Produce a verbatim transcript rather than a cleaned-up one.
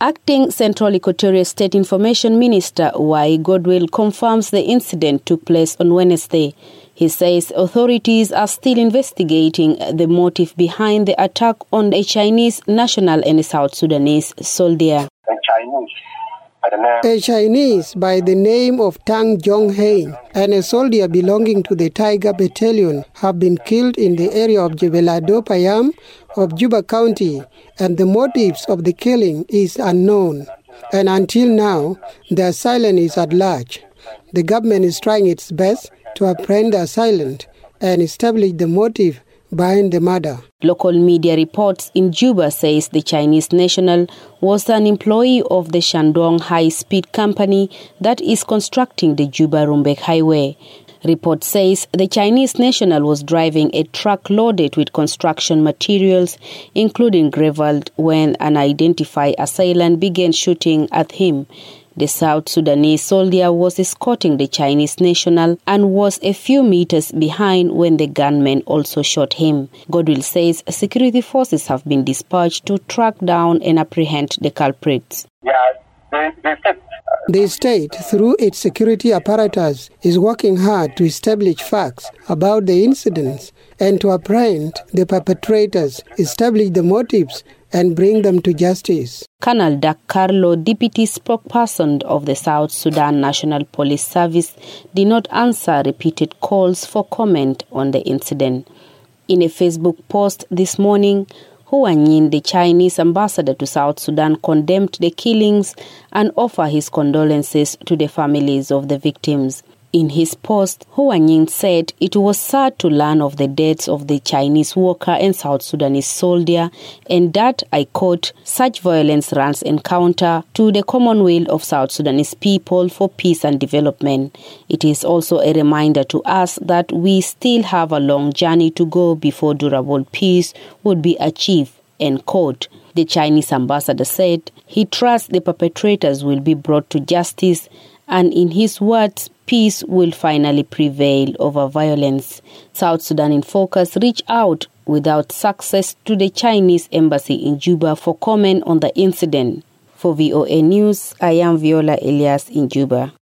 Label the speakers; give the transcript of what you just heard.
Speaker 1: Acting Central Equatoria State Information Minister Y. Godwill confirms the incident took place on Wednesday. He says authorities are still investigating the motive behind the attack on a Chinese national and a South Sudanese soldier.
Speaker 2: A Chinese.
Speaker 3: A Chinese by the name of Tang Jong-hein and a soldier belonging to the Tiger Battalion have been killed in the area of Jebel Ado Payam of Juba County, and the motives of the killing is unknown. And until now, the assailant is at large. The government is trying its best to apprehend the assailant and establish the motive behind the murder.
Speaker 1: Local media reports in Juba says the Chinese national was an employee of the Shandong High-Speed Company that is constructing the Juba-Rumbek Highway. Report says the Chinese national was driving a truck loaded with construction materials, including gravel, when an unidentified assailant began shooting at him. The South Sudanese soldier was escorting the Chinese national and was a few meters behind when the gunman also shot him. Godwill says security forces have been dispatched to track down and apprehend the culprits.
Speaker 2: Yeah, they, they said.
Speaker 3: The state, through its security apparatus, is working hard to establish facts about the incidents and to apprehend the perpetrators, establish the motives, and bring them to justice.
Speaker 1: Colonel Dak Carlo, deputy spokesperson of the South Sudan National Police Service, did not answer repeated calls for comment on the incident. In a Facebook post this morning, Hua Yin, the Chinese ambassador to South Sudan, condemned the killings and offered his condolences to the families of the victims. In his post, Hua Yin said it was sad to learn of the deaths of the Chinese worker and South Sudanese soldier, and that, I quote, such violence runs counter to the common will of South Sudanese people for peace and development. It is also a reminder to us that we still have a long journey to go before durable peace would be achieved, end quote. The Chinese ambassador said he trusts the perpetrators will be brought to justice, and in his words, peace will finally prevail over violence. South Sudan in Focus reached out without success to the Chinese embassy in Juba for comment on the incident. For V O A News, I am Viola Elias in Juba.